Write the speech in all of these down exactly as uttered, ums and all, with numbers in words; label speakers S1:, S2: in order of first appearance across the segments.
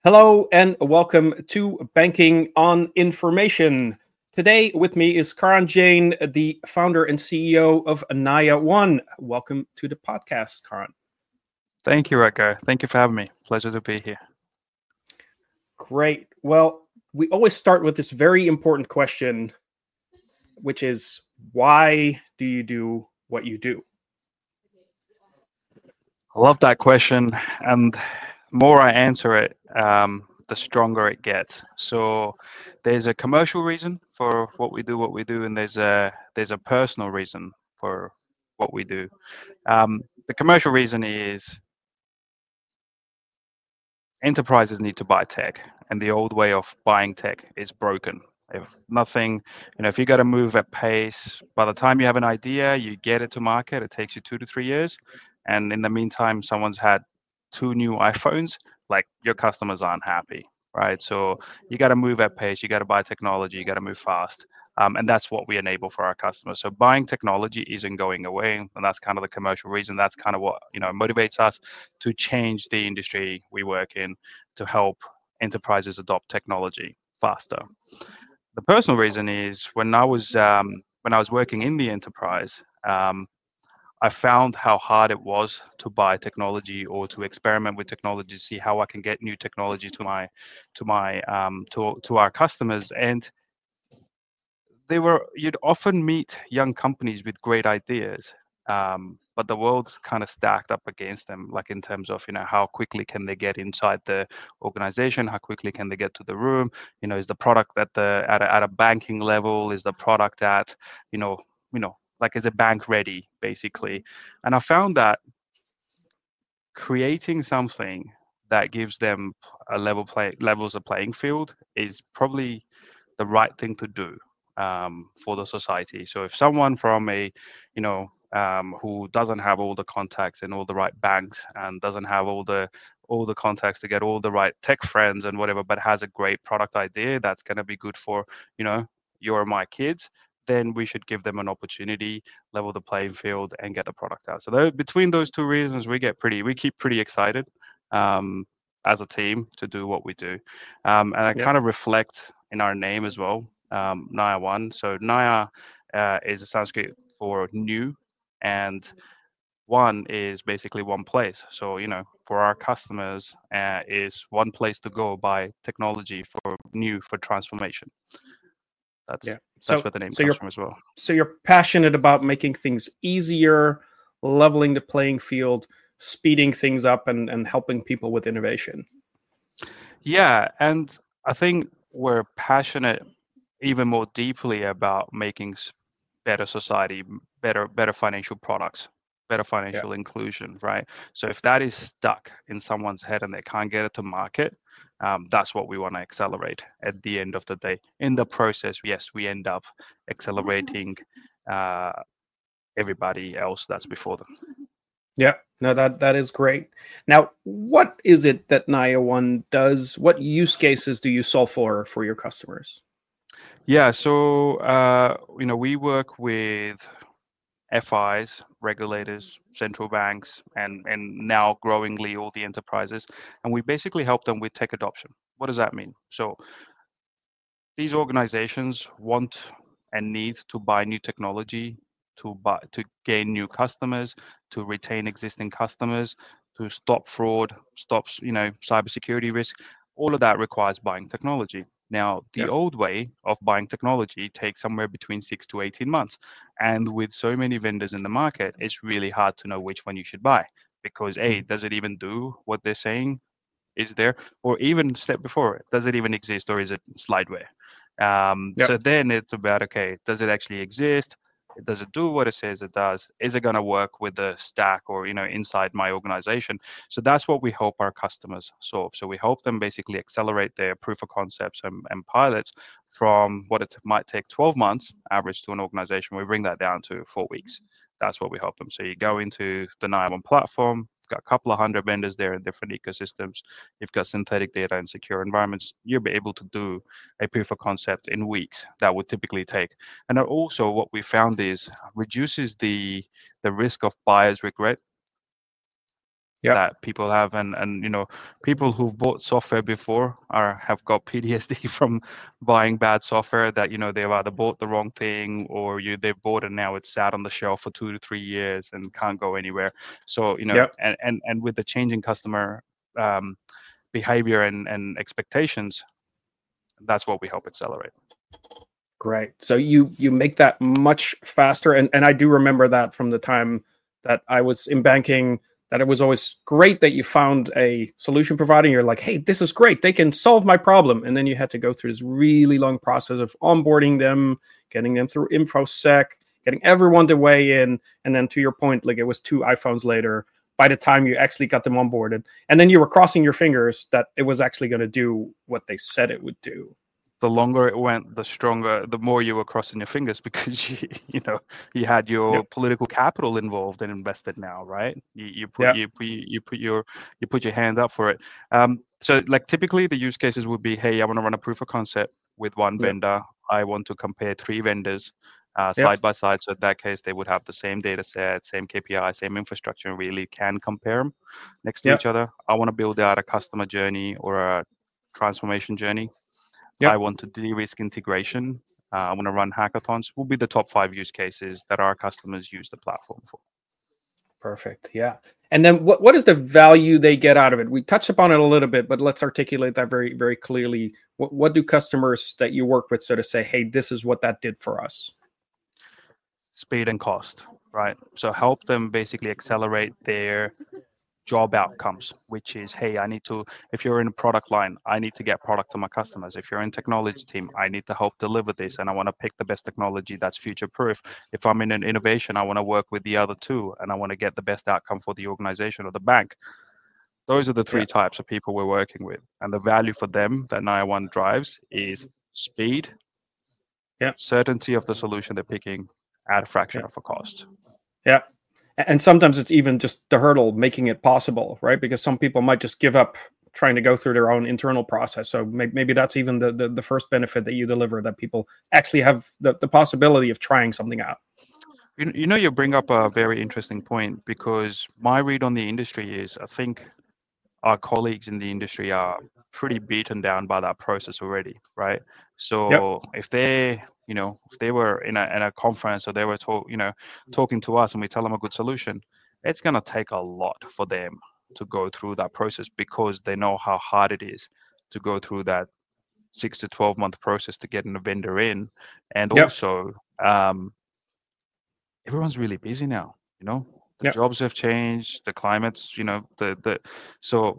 S1: Hello and welcome to Banking on Information. Today with me is Karan Jain, the founder and C E O of Naya One. Welcome to the podcast, Karan.
S2: Thank you, Rutger. Thank you for having me. Pleasure to be here.
S1: Great. Well, we always start with this very important question, which is why do you do what you do?
S2: I love that question, and the more I answer it, um, the stronger it gets. So there's a commercial reason for what we do, what we do, and there's a there's a personal reason for what we do. Um, the commercial reason is enterprises need to buy tech, and the old way of buying tech is broken. If nothing, you know, if you got to move at pace, by the time you have an idea, you get it to market, it takes you two to three years. And in the meantime, someone's had two new iPhones, like your customers aren't happy, right? So you got to move at pace, you got to buy technology, you got to move fast. Um, and that's what we enable for our customers. So buying technology isn't going away, and that's kind of the commercial reason. That's kind of what you know motivates us to change the industry we work in to help enterprises adopt technology faster. The personal reason is when I was um, when I was working in the enterprise, um, I found how hard it was to buy technology or to experiment with technology, see how I can get new technology to my to my um, to to our customers. And they were you'd often meet young companies with great ideas, um, but the world's kind of stacked up against them, like in terms of you know how quickly can they get inside the organization, how quickly can they get to the room, you know is the product at the at a, at a banking level, is the product at you know you know like is a bank ready basically. And I found that creating something that gives them a level play levels of playing field is probably the right thing to do um, for the society. So if someone from a, you know, um, who doesn't have all the contacts in all the right banks and doesn't have all the all the contacts to get all the right tech friends and whatever, but has a great product idea that's going to be good for, you know, your or my kids, then we should give them an opportunity, level the playing field, and get the product out. So those, between those two reasons, we get pretty, we keep pretty excited um, as a team to do what we do, um, and I
S1: Yep.
S2: kind of reflect in our name as well, um, Naya One. So Naya uh, is a Sanskrit for new, and one is basically one place. So you know, for our customers, uh, is one place to go buy technology for new for transformation. That's
S1: Yeah.
S2: that's
S1: So
S2: where the name
S1: so
S2: comes
S1: you're
S2: from as well.
S1: so you're passionate about making things easier, leveling the playing field, speeding things up and, and helping people with innovation.
S2: Yeah, and I think we're passionate even more deeply about making s- better society, m- better better financial products, better
S1: Yeah.
S2: financial inclusion, right? So if that is stuck in someone's head and they can't get it to market, um, that's what we want to accelerate at the end of the day. In the process, yes, we end up accelerating uh, everybody else that's before them.
S1: Yeah, no, that that is great. Now, what is it that Naya One does? What use cases do you solve for for your customers?
S2: Yeah, so uh, you know we work with F Is, regulators, central banks, and and now growingly all the enterprises, and we basically help them with tech adoption. What does that mean? So these organizations want and need to buy new technology to buy to gain new customers, to retain existing customers, to stop fraud, stops you know cybersecurity risk. All of that requires buying technology. Now, the
S1: Yeah.
S2: old way of buying technology takes somewhere between six to eighteen months. And with so many vendors in the market, it's really hard to know which one you should buy because A,
S1: Mhm.
S2: does it even do what they're saying is there? Or even step before it, does it even exist or is it slideware? Um,
S1: Yep.
S2: so then it's about, okay, does it actually exist? Does it do what it says it does? Is it going to work with the stack or you know inside my organization? So that's what we help our customers solve. So we help them basically accelerate their proof of concepts and, and pilots from what it might take twelve months average to an organization. We bring that down to four weeks. That's what we help them. So you go into the Naya One platform. It's got a couple of hundred vendors there in different ecosystems. You've got synthetic data and secure environments. You'll be able to do a proof of concept in weeks that would typically take. And also what we found is reduces the the risk of buyer's regret.
S1: Yep.
S2: that people have, and and you know, people who've bought software before are have got P T S D from buying bad software, that you know they've either bought the wrong thing, or you they've bought it, now it's sat on the shelf for two to three years and can't go anywhere. So you know,
S1: Yep.
S2: and and and with the changing customer um, behavior and and expectations, that's what we help accelerate.
S1: Great. So you you make that much faster, and and I do remember that from the time that I was in banking, that it was always great that you found a solution provider and you're like, hey, this is great, they can solve my problem, and then you had to go through this really long process of onboarding them, getting them through InfoSec, getting everyone to weigh in, and then to your point, like it was two iPhones later by the time you actually got them onboarded, and then you were crossing your fingers that it was actually going to do what they said it would do.
S2: The longer it went, the stronger, the more you were crossing your fingers, because you, you know, you had your
S1: Yep.
S2: political capital involved and invested now, right? You, you put
S1: Yep.
S2: you put you put your you put your hand up for it. Um, so like typically the use cases would be, hey, I want to run a proof of concept with one
S1: Yep.
S2: vendor. I want to compare three vendors uh,
S1: Yep.
S2: side by side. So in that case, they would have the same data set, same K P I, same infrastructure, and really can compare them next to
S1: Yep.
S2: each other. I want to build out a customer journey or a transformation journey.
S1: Yep.
S2: I want to de-risk integration. Uh, I want to run hackathons. Will be the top five use cases that our customers use the platform for.
S1: Perfect. Yeah. And then what, what is the value they get out of it? We touched upon it a little bit, but let's articulate that very, very clearly. What, what do customers that you work with sort of say, hey, this is what that did for us?
S2: Speed and cost, right? So help them basically accelerate their job outcomes, which is, hey, I need to, if you're in a product line, I need to get product to my customers. If you're in technology team, I need to help deliver this, and I want to pick the best technology that's future proof. If I'm in an innovation, I want to work with the other two, and I want to get the best outcome for the organization or the bank. Those are the three
S1: Yeah.
S2: types of people we're working with, and the value for them that Naya One drives is speed,
S1: Yeah.
S2: certainty of the solution they're picking at a fraction
S1: Yeah.
S2: of a cost.
S1: Yeah. And sometimes it's even just the hurdle making it possible, right? Because some people might just give up trying to go through their own internal process. So maybe that's even the, the, the first benefit that you deliver, that people actually have the, the possibility of trying something out.
S2: You, you know, you bring up a very interesting point, because my read on the industry is, I think our colleagues in the industry are pretty beaten down by that process already, right? So
S1: Yep.
S2: if they, you know, if they were in a in a conference, or they were talk, you know, talking to us, and we tell them a good solution, it's gonna take a lot for them to go through that process, because they know how hard it is to go through that six to twelve month process to get a vendor in, and
S1: Yep.
S2: also um, everyone's really busy now. You know, the
S1: Yep.
S2: jobs have changed, the climate's, you know, the the so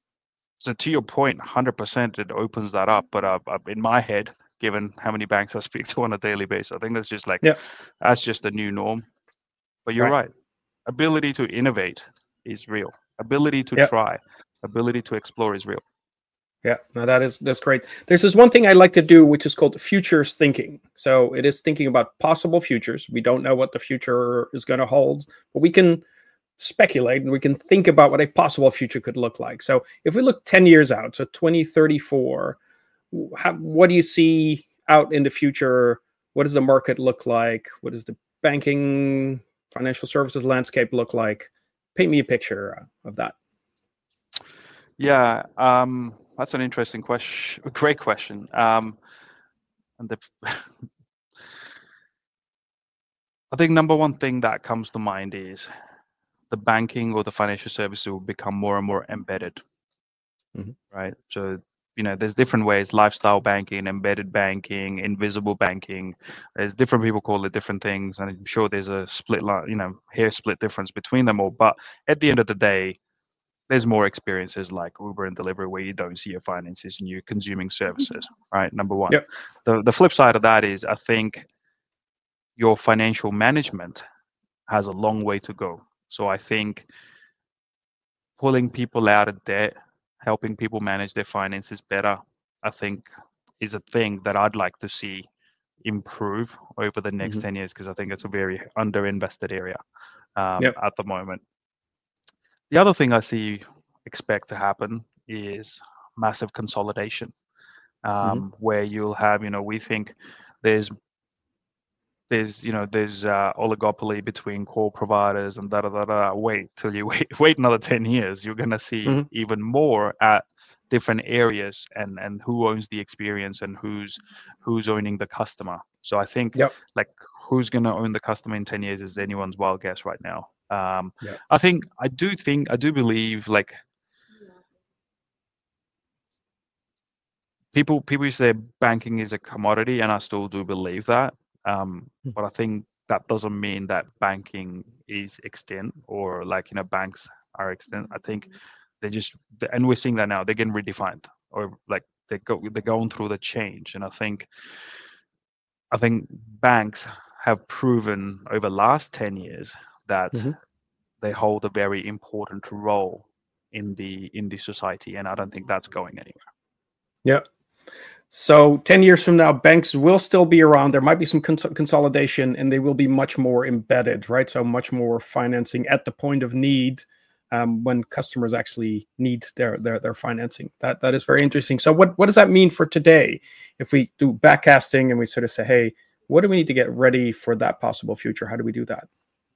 S2: so to your point, one hundred percent it opens that up. But uh, uh, in my head, given how many banks I speak to on a daily basis, I think that's just like,
S1: Yep.
S2: that's just the new norm. But you're
S1: Right.
S2: right. Ability to innovate is real. Ability to
S1: Yep.
S2: try, ability to explore is real.
S1: Yeah, no, that is that's great. There's this one thing I like to do, which is called futures thinking. So it is thinking about possible futures. We don't know what the future is going to hold, but we can speculate and we can think about what a possible future could look like. So if we look ten years out, so twenty thirty-four, how, what do you see out in the future? What does the market look like? What does the banking, financial services landscape look like? Paint me a picture of that.
S2: Yeah, um, that's an interesting question. Great question. Um, and the, I think number one thing that comes to mind is the banking or the financial services will become more and more embedded,
S1: Mm-hmm.
S2: right? So, you know, there's different ways: lifestyle banking, embedded banking, invisible banking. There's different people call it different things, and I'm sure there's a split, you know, hair split difference between them all. But at the end of the day, there's more experiences like Uber and delivery where you don't see your finances and you're consuming services, right? Number one.
S1: Yep.
S2: The the flip side of that is, I think your financial management has a long way to go. So I think pulling people out of debt, helping people manage their finances better, I think is a thing that I'd like to see improve over the next
S1: Mm-hmm.
S2: ten years, because I think it's a very underinvested area um,
S1: Yep.
S2: at the moment. The other thing I see expect to happen is massive consolidation,
S1: Mm-hmm.
S2: um, where you'll have, you know, we think there's there's, you know, there's uh, oligopoly between core providers and da da da da. Wait till you wait, wait another ten years. You're gonna see
S1: Mhm.
S2: even more at different areas, and and who owns the experience and who's who's owning the customer. So I think
S1: Yep.
S2: like who's gonna own the customer in ten years is anyone's wild guess right now. Um,
S1: Yeah.
S2: I think I do think I do believe like people people say banking is a commodity, and I still do believe that. Um,
S1: Mm.
S2: but I think that doesn't mean that banking is extinct, or like, you know, banks are extinct. I think they just, and we're seeing that now, they're getting redefined, or like they go they're going through the change. And I think I think banks have proven over the last ten years that
S1: Mhm.
S2: they hold a very important role in the in the society, and I don't think that's going anywhere.
S1: Yeah. So ten years from now, banks will still be around. There might be some cons- consolidation, and they will be much more embedded, right? So much more financing at the point of need, um, when customers actually need their, their their financing. That that is very interesting. So what what does that mean for today? If we do backcasting and we sort of say, hey, what do we need to get ready for that possible future? How do we do that?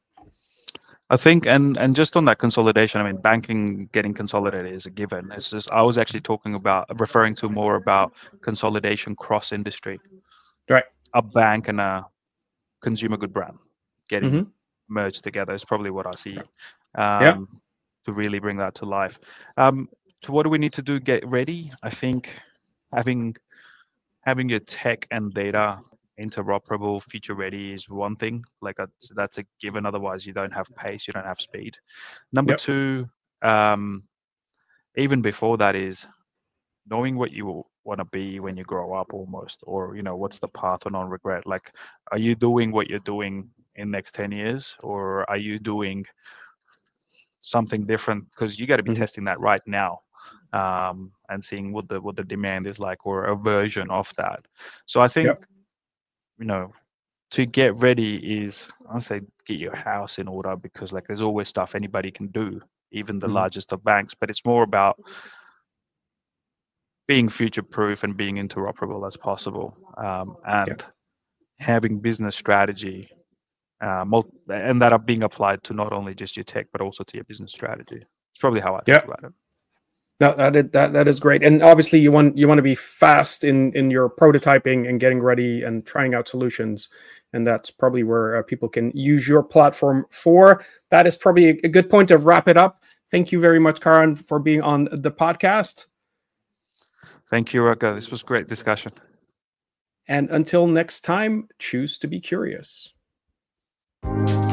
S2: I think, and and just on that consolidation, I mean, banking getting consolidated is a given. It's just, I was actually talking about, referring to more about consolidation cross industry.
S1: Right.
S2: A bank and a consumer good brand getting
S1: Mm-hmm.
S2: merged together is probably what I see,
S1: Yeah.
S2: um, to really bring that to life. Um, so what do we need to do? Get ready. I think having having your tech and data interoperable, feature ready is one thing. Like that's, that's a given. Otherwise, you don't have pace, you don't have speed. Number
S1: Yep.
S2: two, um, even before that, is knowing what you want to be when you grow up, almost, or, you know, what's the path of non-regret. Like, are you doing what you're doing in next ten years, or are you doing something different? Because you got to be
S1: Mm-hmm.
S2: testing that right now, um, and seeing what the what the demand is like, or a version of that. So I think,
S1: Yep.
S2: you know, to get ready is, I'd say, get your house in order, because like there's always stuff anybody can do, even the
S1: Mm-hmm.
S2: largest of banks. But it's more about being future proof and being interoperable as possible, um,
S1: Yep.
S2: and having business strategy, uh, mul- and that are being applied to not only just your tech but also to your business strategy. It's probably how I think
S1: Yep.
S2: about it.
S1: No, that is, that that is great, and obviously you want you want to be fast in in your prototyping and getting ready and trying out solutions, and that's probably where uh, people can use your platform for. That is probably a, a good point to wrap it up. Thank you very much, Karan, for being on the podcast,
S2: Thank you, Raka. This was great discussion.
S1: and until next time, choose to be curious.